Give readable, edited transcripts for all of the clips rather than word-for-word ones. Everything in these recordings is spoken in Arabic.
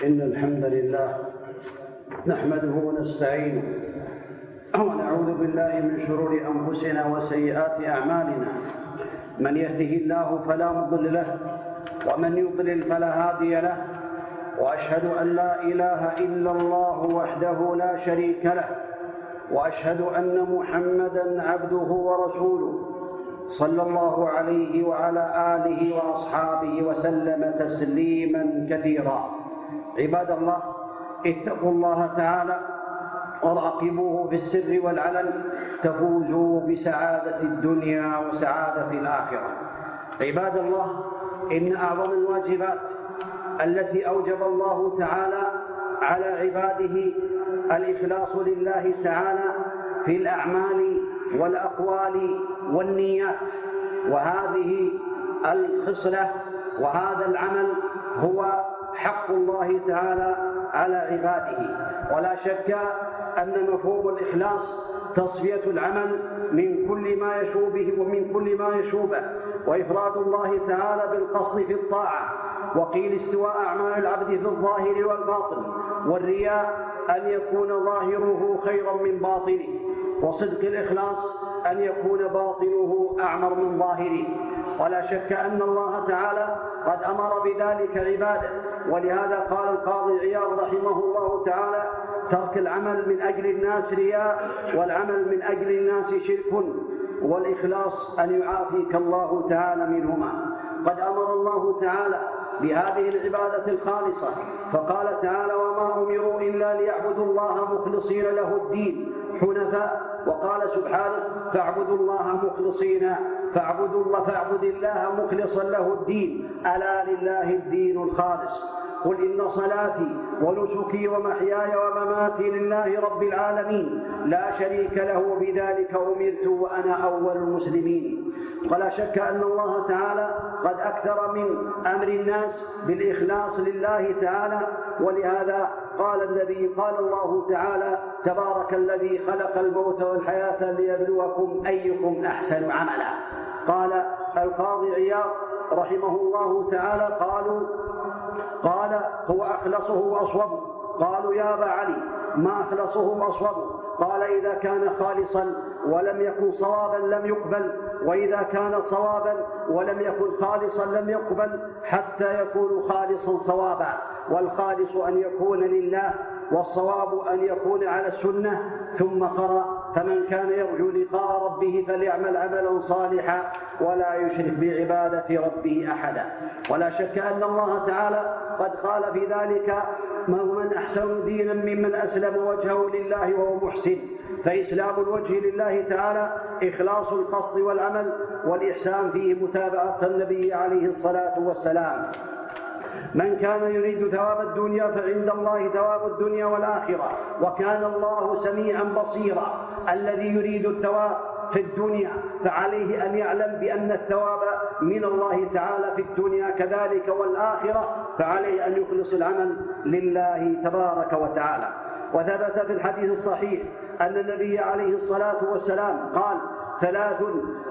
إن الحمد لله نحمده ونستعينه ونعوذ بالله من شرور أنفسنا وسيئات أعمالنا. من يهده الله فلا مضل له ومن يضلل فلا هادي له، وأشهد أن لا إله إلا الله وحده لا شريك له، وأشهد أن محمدًا عبده ورسوله صلى الله عليه وعلى آله وأصحابه وسلم تسليمًا كثيرا. عباد الله، اتقوا الله تعالى وراقبوه في السر والعلن تفوزوا بسعادة الدنيا وسعادة الآخرة. عباد الله، إن أعظم الواجبات التي أوجب الله تعالى على عباده الإخلاص لله تعالى في الأعمال والأقوال والنيات، وهذه الخصلة وهذا العمل هو حق الله تعالى على عباده. ولا شك أن مفهوم الإخلاص تصفية العمل من كل ما يشوبه ومن كل ما يشوبه، وإفراد الله تعالى بالقصد في الطاعة. وقيل استواء أعمال العبد في الظاهر والباطن، والرياء أن يكون ظاهره خيرا من باطنه، وصدق الإخلاص أن يكون باطنه أعمر من ظاهره. ولا شك أن الله تعالى قد أمر بذلك عباده، ولهذا قال القاضي عياض رحمه الله تعالى: ترك العمل من أجل الناس رياء، والعمل من أجل الناس شرك، والإخلاص أن يعافيك الله تعالى منهما. قد أمر الله تعالى بهذه العبادة الخالصة، فقال تعالى: وما أمروا إلا ليعبدوا الله مخلصين له الدين حنفاء. وقال سبحانه: فاعبدوا الله مخلصين فاعبد الله مخلصا له الدين، ألا لله الدين الخالص. قل إن صلاتي ونسكي ومحياي ومماتي لله رب العالمين لا شريك له بذلك أمرت وأنا أول المسلمين. ولا شك أن الله تعالى قد أكثر من أمر الناس بالإخلاص لله تعالى، ولهذا قال الله تعالى: تبارك الذي خلق الموت والحياة ليبلوكم أيكم أحسن عملا. قال القاضي عياض رحمه الله تعالى: قال هو أخلصه وأصوبه. قالوا: يا أبا علي، ما أخلصه وأصوبه؟ قال: إذا كان خالصا ولم يكن صوابا لم يقبل، وإذا كان صوابا ولم يكن خالصا لم يقبل، حتى يكون خالصا صوابا. والخالص أن يكون لله، والصواب أن يكون على السنة. ثم قرأ: فمن كان يرجو لقاء ربه فليعمل عملا صالحا ولا يشرك بعبادة ربه أحدا. ولا شك أن الله تعالى قد قال في ذلك: من أحسن دينا ممن أسلم وجهه لله وهو محسن. فإسلام الوجه لله تعالى إخلاص القصد والعمل، والإحسان فيه متابعة النبي عليه الصلاة والسلام. من كان يريد ثواب الدنيا فعند الله ثواب الدنيا والآخرة، وكان الله سميعا بصيرا. الذي يريد الثواب في الدنيا فعليه أن يعلم بأن الثواب من الله تعالى في الدنيا كذلك، والآخرة فعليه أن يخلص العمل لله تبارك وتعالى. وثبت في الحديث الصحيح أن النبي عليه الصلاة والسلام قال: ثلاث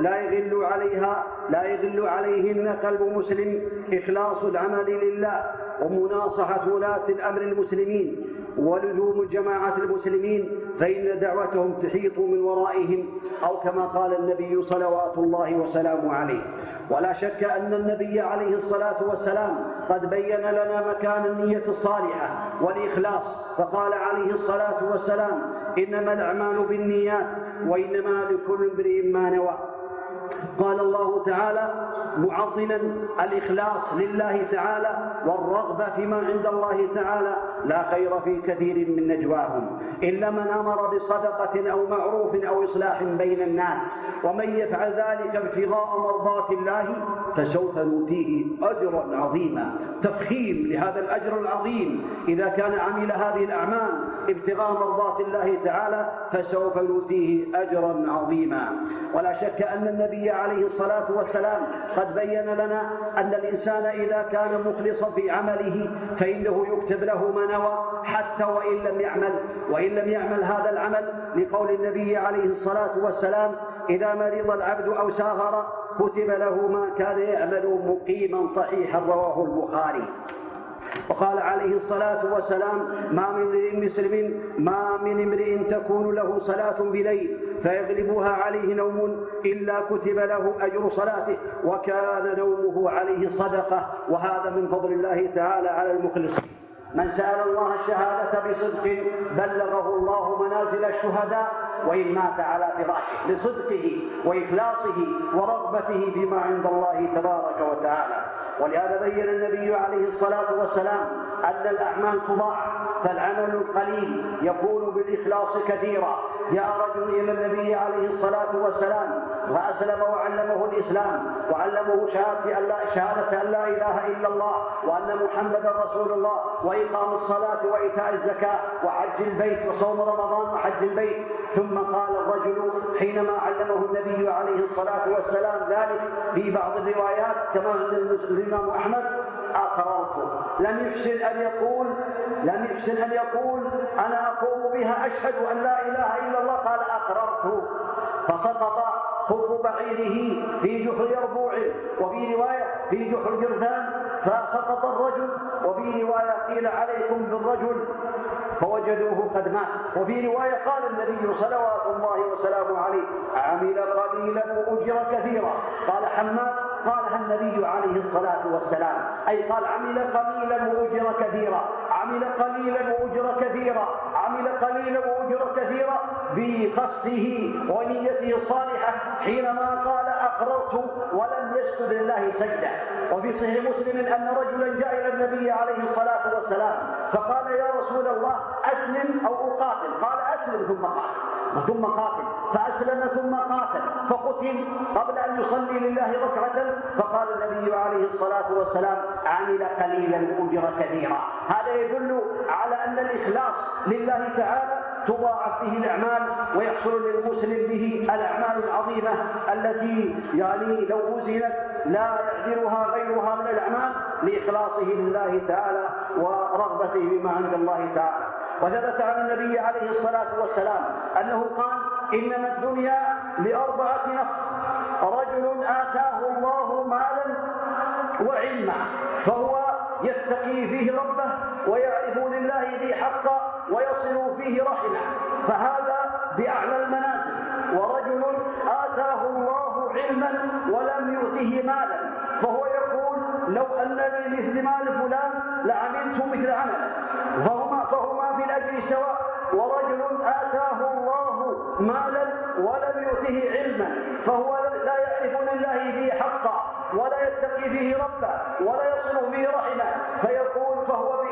لا يغل عليهن قلب مسلم: إخلاص العمل لله، ومناصحة ولاة الأمر المسلمين، ولزوم جماعة المسلمين، فإن دعوتهم تحيط من ورائهم، أو كما قال النبي صلوات الله وسلامه عليه. ولا شك أن النبي عليه الصلاة والسلام قد بين لنا مكان النية الصالحة والإخلاص، فقال عليه الصلاة والسلام: إنما الأعمال بالنيات وإنما لكل امرئ ما نوى. قال الله تعالى معظما الإخلاص لله تعالى والرغبة فيما عند الله تعالى: لا خير في كثير من نجواهم إلا من أمر بصدقة أو معروف أو إصلاح بين الناس، ومن يفعل ذلك ابتغاء مرضات الله فسوف نؤتيه أجرا عظيما. تفخيم لهذا الأجر العظيم: إذا كان عمل هذه الأعمال ابتغاء مرضات الله تعالى فسوف نؤتيه أجرا عظيما. ولا شك أن النبي عليه الصلاة والسلام قد بين لنا أن الإنسان إذا كان مخلصا في عمله فإنه يكتب له ما نوى، حتى وإن لم يعمل هذا العمل، لقول النبي عليه الصلاة والسلام: إذا مرض العبد أو سافر كتب له ما كان يعمل مقيما صحيحا. رواه البخاري. وقال عليه الصلاة والسلام: ما من امرئ تكون له صلاة بليل فيغلبها عليه نوم إلا كتب له أجر صلاته وكان نومه عليه صدقة. وهذا من فضل الله تعالى على المخلصين. من سأل الله الشهادة بصدق بلغه الله منازل الشهداء وإن مات على فراشه، لصدقه وإخلاصه ورغبته بما عند الله تبارك وتعالى. ولهذا بين النبي عليه الصلاة والسلام أن الأعمال تضاعف، فالعمل القليل يكون بالإخلاص كثيرا. جاء رجل إلى النبي عليه الصلاة والسلام وأسلم وعلمه الإسلام وعلمه شهادة أن لا إله إلا الله وأن محمدا رسول الله وإقام الصلاة وإيتاء الزكاة وحج البيت وصوم رمضان وحج البيت. ثم قال الرجل حينما علمه النبي عليه الصلاة والسلام ذلك في بعض الروايات كما عند الإمام أحمد: أقررت. لم يحسن أن يقول أنا أقوم بها أشهد أن لا إله إلا الله، قال أقررت. فسقط خف بعيره في جحر يربوع، وفي رواية في جحر جرذان، فسقط الرجل، وفي رواية قيل عليكم بالرجل فوجدوه قد مات. وفي رواية قال النبي صلوات الله وسلامه عليه: عمل قليلا وأجر كثيرا. قال حماد: قالها النبي عليه الصلاة والسلام، أي قال عمل قليلا وأجر كثيرا، عمل قليلا وأجر كثيرا، عمل قليلا وأجر كثيرا، بقصده ونيته الصالحة حينما قال أقررت ولم يسجد لله سجدة. وفي صحيح مسلم أن رجلا جاء إلى النبي عليه الصلاة والسلام فقال: يا رسول الله أسلم أو أقاتل؟ قال: أسلم ثم قاتل. فأسلم ثم قاتل فقتل قبل أن يصلي لله ركعة. فقال النبي عليه الصلاة والسلام: عمل قليلا وأجر كثيرا. هذا يدل على أن الإخلاص لله تعالى تضاعف به الأعمال ويحصل للمسلم به الأعمال العظيمة التي لو وزنت لا يعذرها غيرها من الأعمال لإخلاصه لله تعالى ورغبته بما عند الله تعالى. وثبت عن النبي عليه الصلاة والسلام أنه قال: إنما الدنيا لأربعة نفر: رجل آتاه الله مالا وعلما فهو يتقي فيه ربه ويعرف لله ذي حقا ويصل فيه رحمه، فهذا بأعلى المنازل. ورجل آتاه الله علما ولم يؤته مالا فهو يقول: لو أن لي مثل مال فلان لعملت مثل عمله، فهما في الأجر سواء. ورجل آتاه الله مالا ولم يؤته علما فهو لا يعرف لله ذي حقا ولا يتقي فيه ربه ولا يصل فيه رحمه، فيقول فهو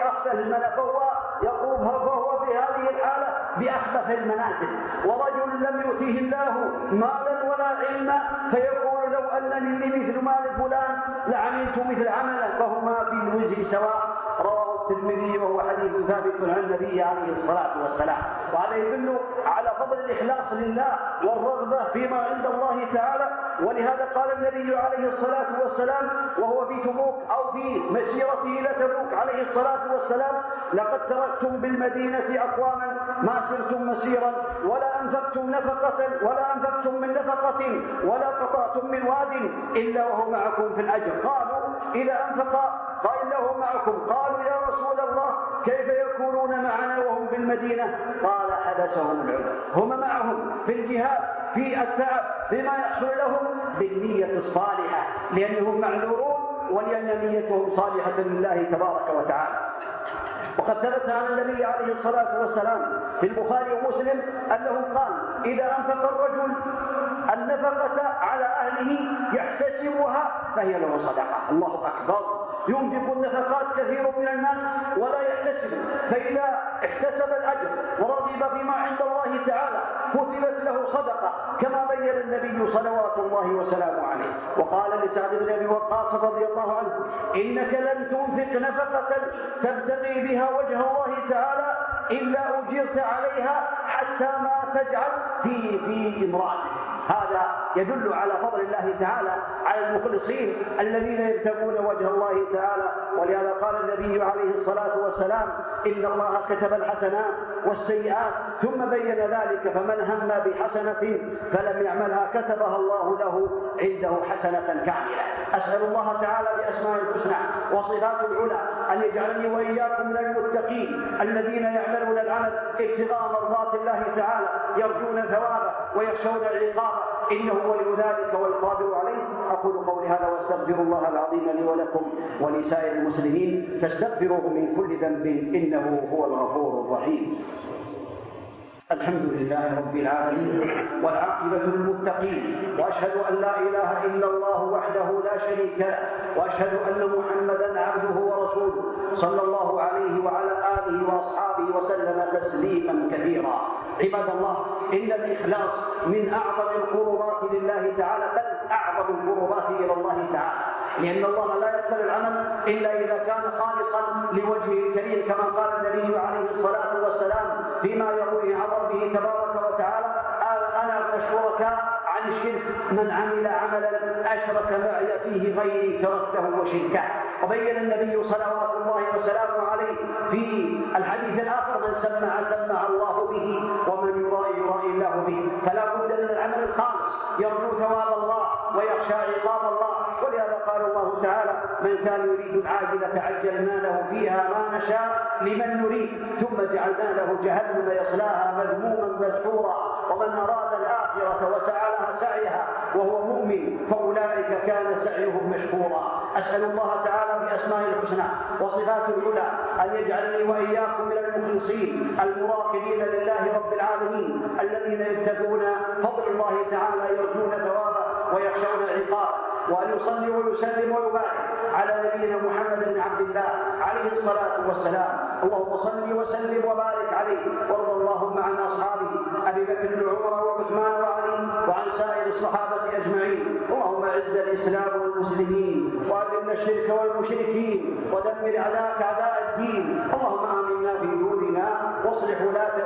في هذه الحالة بأخبث المنازل. ورجل لم يؤته الله مالا ولا علما فيقول: لو أنني مثل مال فلان لعملت مثل عمله، فهما في الوزر سواء. رواه الترمذي وهو حديث ثابت عن النبي عليه الصلاة والسلام. وهذا يدل على فضل الإخلاص لله والرغبة فيما عند الله تعالى. ولهذا قال النبي عليه الصلاة والسلام وهو في تبوك أو في مسيرته إلى تبوك عليه الصلاة والسلام: لقد تركتم بالمدينة أقواما ما سرتم مسيرا ولا أنفقتم من نفقة ولا قطعتم من واد إلا وهو معكم في الأجر. قالوا: إذا أنفق قال له معكم. قالوا: يا رسول الله كيف يكونون معنا وهم في المدينة؟ قال: حبسهم العذر. هم معهم في الجهاد في التعب بما يحصل لهم بالنية الصالحة لأنهم معذورون ولأن نيتهم صالحة لله تبارك وتعالى. وقد ثبت عن النبي عليه الصلاة والسلام في البخاري ومسلم أنه قال: إذا أنفق الرجل النفقة على أهله يحتسبها فهي له صدقة. الله أكبر. ينفق النفقات كثير من الناس ولا يحتسب، فإذا احتسب الأجر ورغب فيما عند الله تعالى كتبت له صدقة كما بين النبي صلوات الله وسلامه عليه. وقال لسعد بن أبي وقاص رضي الله عنه: إنك لن تنفق نفقة تبتغي بها وجه الله تعالى إلا أجرت عليها حتى ما تجعل في امرأتك. هذا يدل على فضل الله تعالى على المخلصين الذين يبتغون وجه الله تعالى. ولهذا قال النبي عليه الصلاة والسلام: إن الله كتب الحسنات والسيئات ثم بين ذلك، فمن هم بحسنة فلم يعملها كتبها الله له عنده حسنة كاملة. أسأل الله تعالى بأسماء الحسنى وصفات العلى أن يجعلني وإياكم من المتقين الذين يعملون العمل ابتغاء مرضات الله تعالى يرجون ثوابه ويخشون عقابه، إنه ولي ذلك والقادر عليه. أقول قولي هذا واستغفر الله العظيم لي ولكم ولسائر المسلمين فاستغفروه من كل ذنب إنه هو الغفور الرحيم. الحمد لله رب العالمين والعاقبة للمتقين، وأشهد أن لا إله إلا الله وحده لا شريك له، وأشهد أن محمدا عبده ورسوله صلى الله عليه وعلى آله وأصحابه وسلم تسليما كثيرا. عباد الله، إن الإخلاص من أعظم القربات لله تعالى، بل أعظم القربات إلى الله تعالى، لأن الله لا يقبل العمل إلا إذا كان خالصا لوجهه الكريم، كما قال النبي عليه الصلاة والسلام فيما يرويه عن ربه تبارك وتعالى: أنا أغنى الشركاء عن الشرك من عمل عملا أشرك معي فيه غيري تركته وشركه. وبين النبي صلوات الله وسلامه عليه في الحديث الآخر: من سمع الله به، ومن يرائي الله به. فلا بد من العمل الخالص يرجو ثواب الله ويخشى عقاب الله. ولهذا قال الله تعالى: من كان يريد العاجلة عجلنا له فيها ما نشاء لمن نريد ثم جعلنا له جهنم يصلاها مذموما مدحورا. ومن أراد الآخرة وسعى لها سعيها وهو مؤمن فأولئك كان سعيهم مشكورا. أسأل الله تعالى بأسمائه الحسنى وصفاته العلى أن يجعلني وإياكم من المخلصين المراقبين لله رب العالمين، الذين يبتغون فضل الله تعالى يرجون ثوابه ويخشون عقابه، وأن يصلي ويسلم ويبارك على نبينا محمد بن عبد الله عليه الصلاة والسلام. اللهم صل وسلم وبارك عليه، وارض اللهم عن أصحابه أبي بكر وعمر وعثمان وعلي وعن سائر الصحابة أجمعين. اللهم أعز الإسلام والمسلمين وأذل الشرك والمشركين ودمر أعداءك أعداء الدين. اللهم آمنا في دورنا واصلح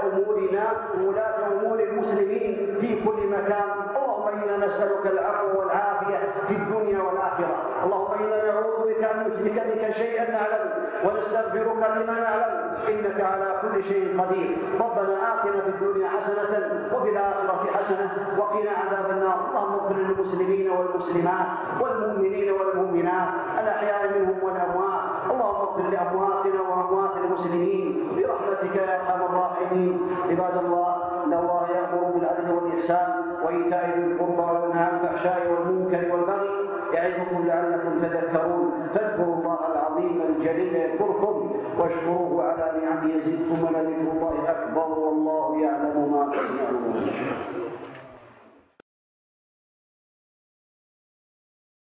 ولاة أمور المسلمين في كل مكان. اللهم إنا نسألك العفو والعافية في الدنيا والآخرة. اللهم إنا نعوذ بك أن نشرك بك شيئا نعلمه ونستغفرك لما نعلم، إنك على كل شيء قدير. ربنا آتنا في الدنيا حسنة وفي الآخرة حسنة وقنا عذاب النار. اللهم اغفر للمسلمين والمسلمات والمؤمنين والمؤمنات الأحياء منهم والأموات. اللهم اغفر لأمواتنا وأموات المسلمين برحمتك يا أرحم الراحمين. عباد الله، إن الله يأمر بالعدل والإحسان وإيتاء ذي القربى وينهى عن الفحشاء والمنكر والبغي يعظكم لعلكم تذكرون. فاذكروا الله العظيم الجليل يذكركم واشكروه على نعمه يزدكم، ولذكر الله أكبر والله يعلم ما تصنعون.